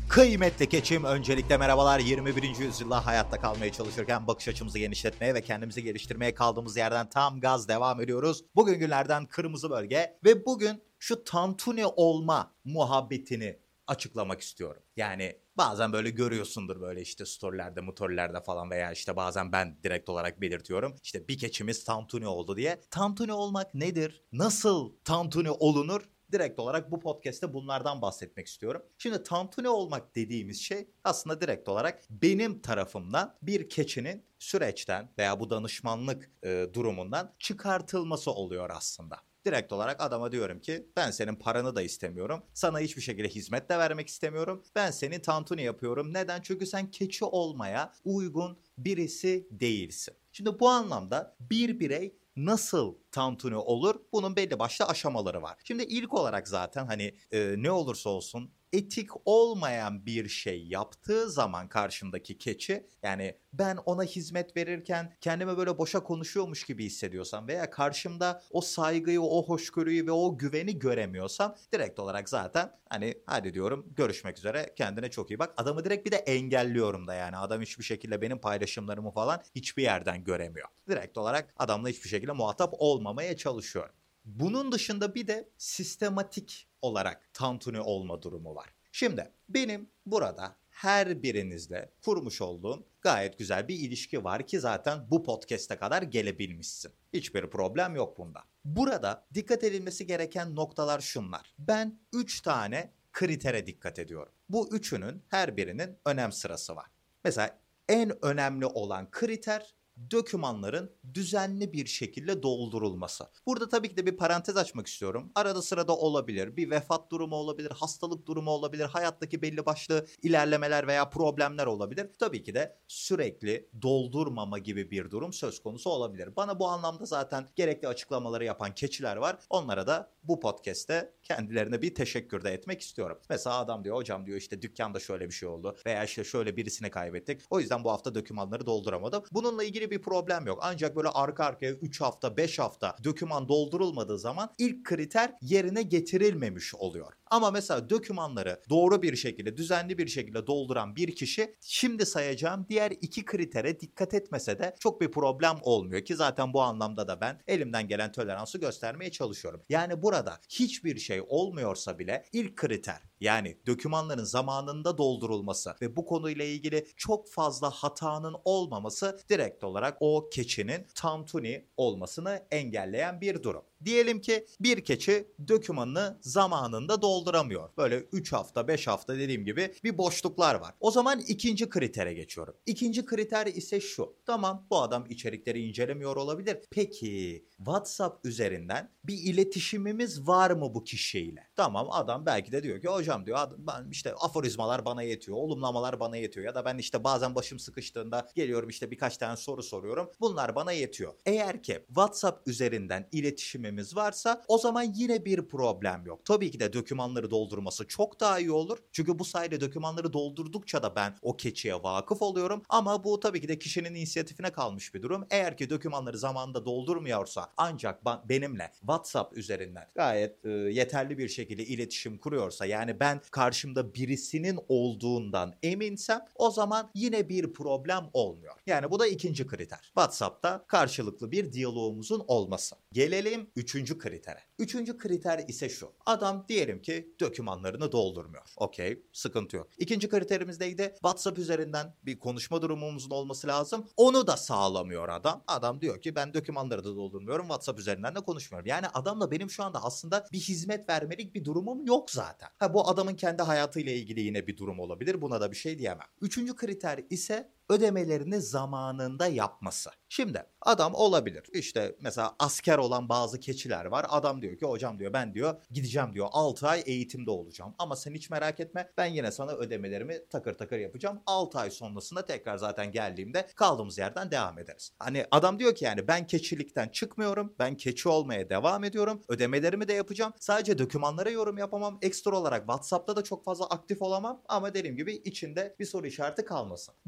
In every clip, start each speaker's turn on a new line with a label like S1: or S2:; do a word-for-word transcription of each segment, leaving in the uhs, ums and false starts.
S1: Kıymetli keçim, öncelikle merhabalar. yirmi birinci yüzyılda hayatta kalmaya çalışırken bakış açımızı genişletmeye ve kendimizi geliştirmeye kaldığımız yerden tam gaz devam ediyoruz. Bugün günlerden kırmızı bölge ve bugün şu tantuni olma muhabbetini açıklamak istiyorum. Yani bazen böyle görüyorsundur böyle işte storylerde, motorlerde falan veya işte bazen ben direkt olarak belirtiyorum. İşte bir keçimiz tantuni oldu diye. Tantuni olmak nedir? Nasıl tantuni olunur? Direkt olarak bu podcast'te bunlardan bahsetmek istiyorum. Şimdi tantuni olmak dediğimiz şey aslında direkt olarak benim tarafımdan bir keçinin süreçten veya bu danışmanlık e, durumundan çıkartılması oluyor aslında. Direkt olarak adama diyorum ki ben senin paranı da istemiyorum. Sana hiçbir şekilde hizmet de vermek istemiyorum. Ben seni tantuni yapıyorum. Neden? Çünkü sen keçi olmaya uygun birisi değilsin. Şimdi bu anlamda bir birey nasıl tantuni olur? Bunun belli başlı aşamaları var. Şimdi ilk olarak zaten hani e, ne olursa olsun etik olmayan bir şey yaptığı zaman karşımdaki keçi, yani ben ona hizmet verirken kendime böyle boşa konuşuyormuş gibi hissediyorsam veya karşımda o saygıyı, o hoşgörüyü ve o güveni göremiyorsam direkt olarak zaten hani hadi diyorum, görüşmek üzere, kendine çok iyi bak. Adamı direkt bir de engelliyorum da, yani adam hiçbir şekilde benim paylaşımlarımı falan hiçbir yerden göremiyor. Direkt olarak adamla hiçbir şekilde muhatap olmamaya çalışıyorum. Bunun dışında bir de sistematik olarak tantuni olma durumu var. Şimdi benim burada her birinizle kurmuş olduğum gayet güzel bir ilişki var ki zaten bu podcast'e kadar gelebilmişsin. Hiçbir problem yok bunda. Burada dikkat edilmesi gereken noktalar şunlar. Ben üç tane kritere dikkat ediyorum. Bu üçünün her birinin önem sırası var. Mesela en önemli olan kriter dokümanların düzenli bir şekilde doldurulması. Burada tabii ki de bir parantez açmak istiyorum. Arada sırada olabilir. Bir vefat durumu olabilir, hastalık durumu olabilir, hayattaki belli başlı ilerlemeler veya problemler olabilir. Tabii ki de sürekli doldurmama gibi bir durum söz konusu olabilir. Bana bu anlamda zaten gerekli açıklamaları yapan keçiler var. Onlara da bu podcast'te kendilerine bir teşekkür de etmek istiyorum. Mesela adam diyor, hocam diyor işte dükkanda şöyle bir şey oldu veya işte şöyle birisini kaybettik. O yüzden bu hafta dokümanları dolduramadım. Bununla ilgili bir problem yok. Ancak böyle arka arkaya üç hafta, beş hafta doküman doldurulmadığı zaman ilk kriter yerine getirilmemiş oluyor. Ama mesela dokümanları doğru bir şekilde, düzenli bir şekilde dolduran bir kişi şimdi sayacağım diğer iki kritere dikkat etmese de çok bir problem olmuyor ki zaten bu anlamda da ben elimden gelen toleransı göstermeye çalışıyorum. Yani burada hiçbir şey olmuyorsa bile ilk kriter, yani dokümanların zamanında doldurulması ve bu konuyla ilgili çok fazla hatanın olmaması direkt olarak o keçinin tantuni olmasını engelleyen bir durum. Diyelim ki bir keçi dokümanını zamanında dolduramıyor. Böyle üç hafta, beş hafta dediğim gibi bir boşluklar var. O zaman ikinci kritere geçiyorum. İkinci kriter ise şu. Tamam, bu adam içerikleri incelemiyor olabilir. Peki WhatsApp üzerinden bir iletişimimiz var mı bu kişiyle? Tamam, adam belki de diyor ki hocam diyor ben işte aforizmalar bana yetiyor, olumlamalar bana yetiyor ya da ben işte bazen başım sıkıştığında geliyorum işte birkaç tane soru soruyorum. Bunlar bana yetiyor. Eğer ki WhatsApp üzerinden iletişimimiz varsa o zaman yine bir problem yok. Tabii ki de dokümanları doldurması çok daha iyi olur. Çünkü bu sayede dokümanları doldurdukça da ben o keçiye vakıf oluyorum. Ama bu tabii ki de kişinin inisiyatifine kalmış bir durum. Eğer ki dokümanları zamanında doldurmuyorsa ancak benimle WhatsApp üzerinden gayet e, yeterli bir şekilde iletişim kuruyorsa, yani ben karşımda birisinin olduğundan eminsem o zaman yine bir problem olmuyor. Yani bu da ikinci kriter. WhatsApp'ta karşılıklı bir diyalogumuzun olması. Gelelim üçüncü kritere. Üçüncü kriter ise şu. Adam diyelim ki dokümanlarını doldurmuyor. Okey, sıkıntı yok. İkinci kriterimiz neydi? WhatsApp üzerinden bir konuşma durumumuzun olması lazım. Onu da sağlamıyor adam. Adam diyor ki ben dokümanları da doldurmuyorum, WhatsApp üzerinden de konuşmuyorum. Yani adamla benim şu anda aslında bir hizmet vermelik bir durumum yok zaten. Ha, bu adamın kendi hayatıyla ilgili yine bir durum olabilir. Buna da bir şey diyemem. Üçüncü kriter ise ödemelerini zamanında yapması. Şimdi adam olabilir. İşte mesela asker olan bazı keçiler var. Adam diyor ki hocam diyor ben diyor gideceğim diyor altı ay eğitimde olacağım. Ama sen hiç merak etme, ben yine sana ödemelerimi takır takır yapacağım. altı ay sonrasında tekrar zaten geldiğimde kaldığımız yerden devam ederiz. Hani adam diyor ki yani ben keçilikten çıkmıyorum. Ben keçi olmaya devam ediyorum. Ödemelerimi de yapacağım. Sadece dokümanlara yorum yapamam. Ekstra olarak WhatsApp'ta da çok fazla aktif olamam. Ama dediğim gibi içinde bir soru işareti kalmasın. Bu da işte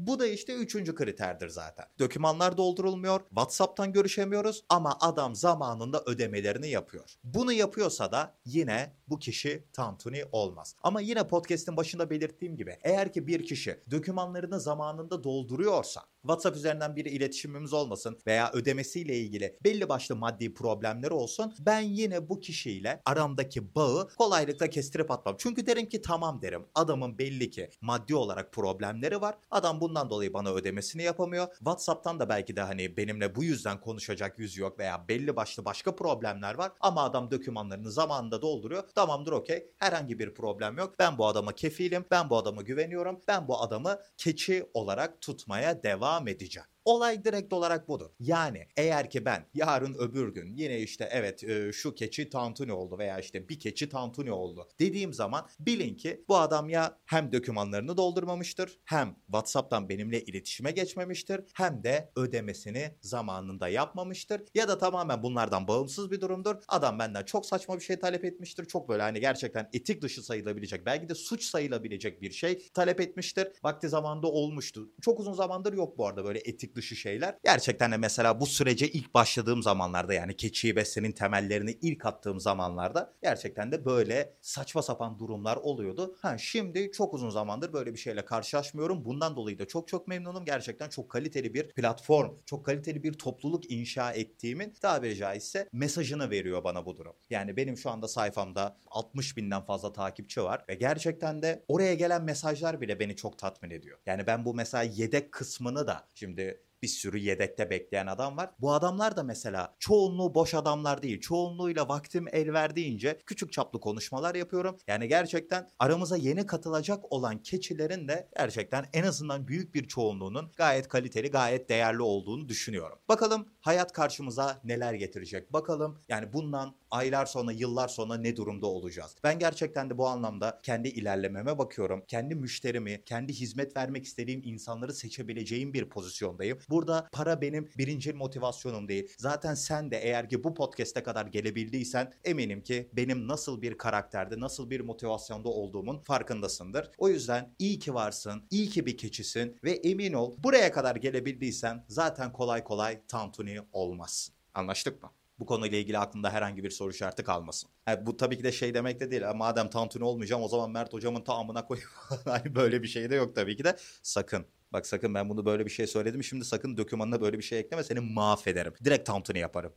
S1: İşte üçüncü kriterdir zaten. Dokümanlar doldurulmuyor, WhatsApp'tan görüşemiyoruz ama adam zamanında ödemelerini yapıyor. Bunu yapıyorsa da yine bu kişi tantuni olmaz. Ama yine podcast'in başında belirttiğim gibi eğer ki bir kişi dokümanlarını zamanında dolduruyorsa, WhatsApp üzerinden bir iletişimimiz olmasın veya ödemesiyle ilgili belli başlı maddi problemleri olsun, ben yine bu kişiyle aramdaki bağı kolaylıkla kestirip atmam. Çünkü derim ki tamam derim, adamın belli ki maddi olarak problemleri var. Adam bundan dolayı bana ödemesini yapamıyor. WhatsApp'tan da belki de hani benimle bu yüzden konuşacak yüzü yok veya belli başlı başka problemler var. Ama adam dokümanlarını zamanında dolduruyor. Tamamdır, okey. Herhangi bir problem yok. Ben bu adama kefilim. Ben bu adama güveniyorum. Ben bu adamı keçi olarak tutmaya devam edeceğim. Olay direkt olarak budur. Yani eğer ki ben yarın öbür gün yine işte evet e, şu keçi tantuni oldu veya işte bir keçi tantuni oldu dediğim zaman bilin ki bu adam ya hem dokümanlarını doldurmamıştır, hem WhatsApp'tan benimle iletişime geçmemiştir, hem de ödemesini zamanında yapmamıştır ya da tamamen bunlardan bağımsız bir durumdur. Adam benden çok saçma bir şey talep etmiştir. Çok böyle hani gerçekten etik dışı sayılabilecek, belki de suç sayılabilecek bir şey talep etmiştir. Vakti zamanında olmuştu. Çok uzun zamandır yok bu arada böyle etik dışı şeyler. Gerçekten de mesela bu sürece ilk başladığım zamanlarda, yani keçiyi beslemenin temellerini ilk attığım zamanlarda gerçekten de böyle saçma sapan durumlar oluyordu. Ha, şimdi çok uzun zamandır böyle bir şeyle karşılaşmıyorum. Bundan dolayı da çok çok memnunum. Gerçekten çok kaliteli bir platform, çok kaliteli bir topluluk inşa ettiğimin tabiri caizse mesajını veriyor bana bu durum. Yani benim şu anda sayfamda altmış binden fazla takipçi var ve gerçekten de oraya gelen mesajlar bile beni çok tatmin ediyor. Yani ben bu mesela yedek kısmını da şimdi bir sürü yedekte bekleyen adam var. Bu adamlar da mesela çoğunluğu boş adamlar değil. Çoğunluğuyla vaktim el verdiğince küçük çaplı konuşmalar yapıyorum. Yani gerçekten aramıza yeni katılacak olan keçilerin de gerçekten en azından büyük bir çoğunluğunun gayet kaliteli, gayet değerli olduğunu düşünüyorum. Bakalım hayat karşımıza neler getirecek? Bakalım yani bundan aylar sonra, yıllar sonra ne durumda olacağız? Ben gerçekten de bu anlamda kendi ilerlememe bakıyorum. Kendi müşterimi, kendi hizmet vermek istediğim insanları seçebileceğim bir pozisyondayım. Burada para benim birinci motivasyonum değil. Zaten sen de eğer ki bu podcast'e kadar gelebildiysen eminim ki benim nasıl bir karakterde, nasıl bir motivasyonda olduğumun farkındasındır. O yüzden iyi ki varsın, iyi ki bir keçisin ve emin ol buraya kadar gelebildiysen zaten kolay kolay tantuni olmazsın. Anlaştık mı? Bu konuyla ilgili aklında herhangi bir soru işareti kalmasın. Yani bu tabii ki de şey demek de değil. Madem tantuni olmayacağım o zaman Mert hocamın tamamına koyayım. Hani böyle bir şey de yok tabii ki de. Sakın. Bak sakın, ben bunu böyle bir şey söyledim. Şimdi sakın dokümanına böyle bir şey ekleme, seni mahvederim. Direkt tantuni yaparım.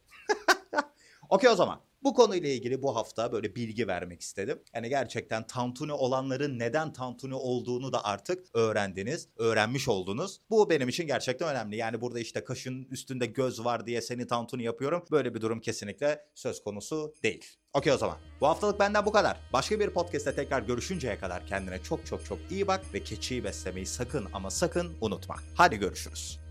S1: Okey o zaman. Bu konuyla ilgili bu hafta böyle bilgi vermek istedim. Yani gerçekten tantuni olanların neden tantuni olduğunu da artık öğrendiniz, öğrenmiş oldunuz. Bu benim için gerçekten önemli. Yani burada işte kaşın üstünde göz var diye seni tantuni yapıyorum. Böyle bir durum kesinlikle söz konusu değil. Okey o zaman. Bu haftalık benden bu kadar. Başka bir podcast'te tekrar görüşünceye kadar kendine çok çok çok iyi bak ve keçiyi beslemeyi sakın ama sakın unutma. Hadi görüşürüz.